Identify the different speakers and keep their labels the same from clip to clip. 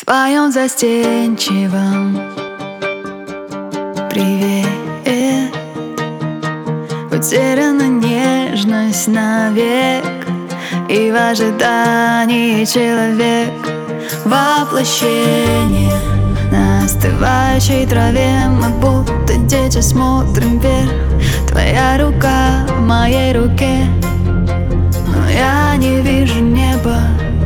Speaker 1: В твоем застенчивом привет утеряна нежность навек, и в ожидании человек воплощение. На остывающей траве мы будто дети смотрим вверх. Твоя рука в моей руке, но я не вижу неба.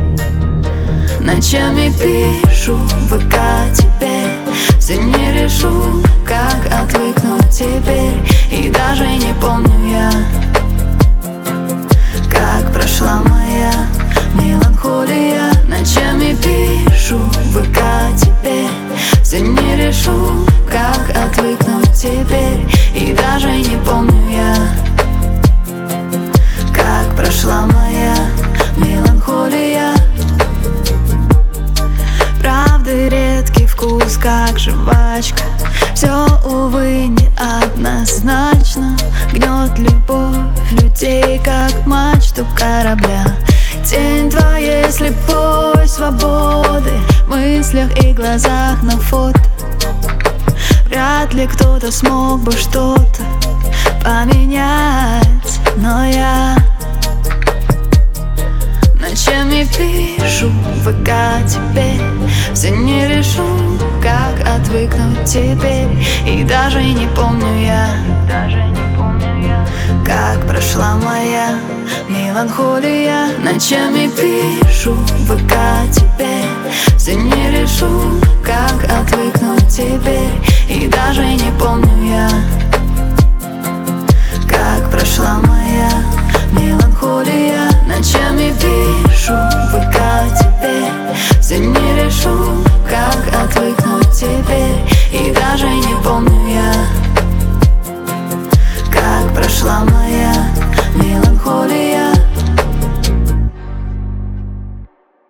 Speaker 1: Ночами пишу в ВК тебе, все не решу, как отвыкнуть теперь. И даже не помню я, как прошла моя меланхолия. Ночами пишу в ВК тебе, все не решу, как отвыкнуть теперь. И даже не помню я, как прошла моя меланхолия. Правды редкий вкус, как жвачка. Все, увы, неоднозначно. Гнет любовь людей, как мачту корабля. Тень твоей слепой свободы в мыслях и глазах на фото. Вряд ли кто-то смог бы что-то поменять, но я ночами пишу в ВК тебе, все не решу, как отвыкнуть теперь. И даже не помню я, как прошла моя меланхолия. Ночами пишу в ВК тебе, все не решу, как отвыкнуть теперь. И даже не помню я, как прошла моя меланхолия. Ночами пишу в ВК тебе, все не решу, как отвыкнуть